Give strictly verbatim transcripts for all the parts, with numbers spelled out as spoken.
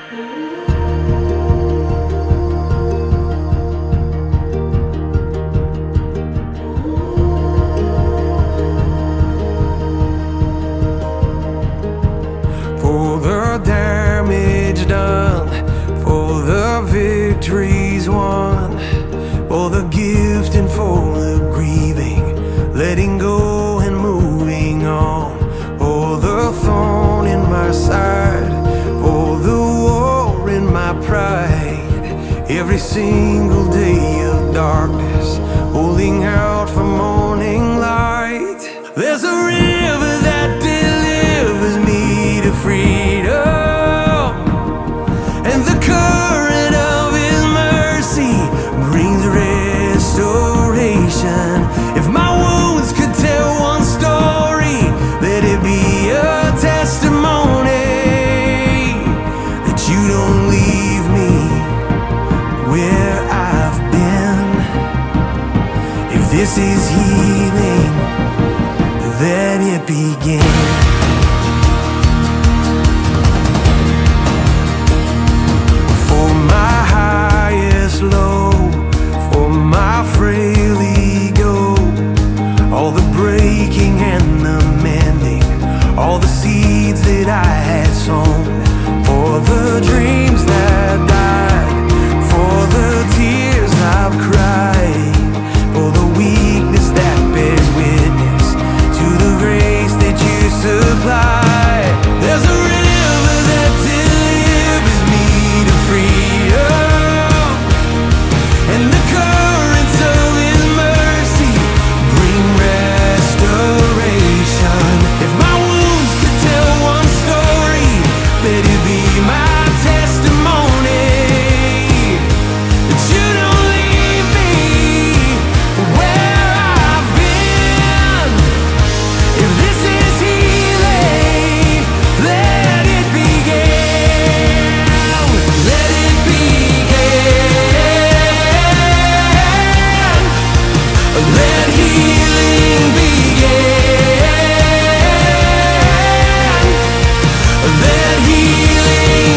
For the damage done, for the victories won, for the gift and for the grieving, letting go and moving on, for the thorn in my side, for the war in my pride, every single day of darkness, holding out for morning light. There's a river that delivers me to freedom, and the current of His mercy brings restoration. If my wounds could tell one story, let it be a testimony that you don't leave me where I've been. If this is healing, let it begin. Low for my frail ego, all the breaking and the mending, all the seeds that I had sown, for the dreams that died, for the tears I've cried, for the weakness that bears witness to the grace that you supply. There's a river that delivers me to freedom, and the currents of His mercy bring restoration. If my wounds could tell one story, let it be my testimony that you don't leave me where I've been. If this is healing, let it begin. Let it begin. Let healing begin. Let healing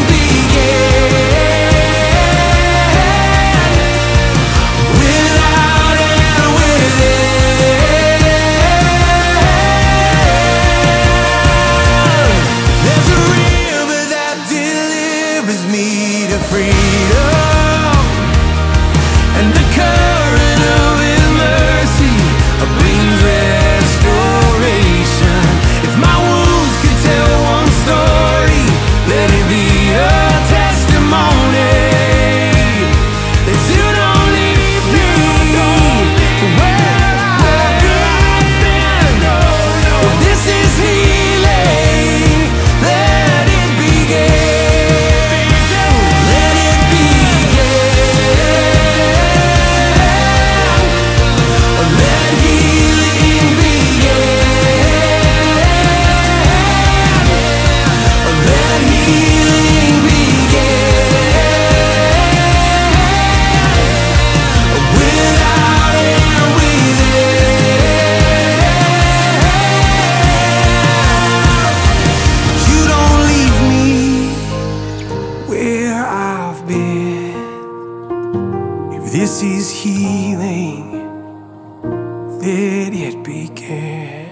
begin. Without and within, there's a river that delivers me to freedom, and the current of His mercy brings restoration. If my wounds could tell one story, let it be a testimony that you don't leave me where I've been. If this is healing, let it begin. Let it begin. Let healing begin. Let healing begin. Without and within, you don't leave me where I've been. If this is healing, let it begin.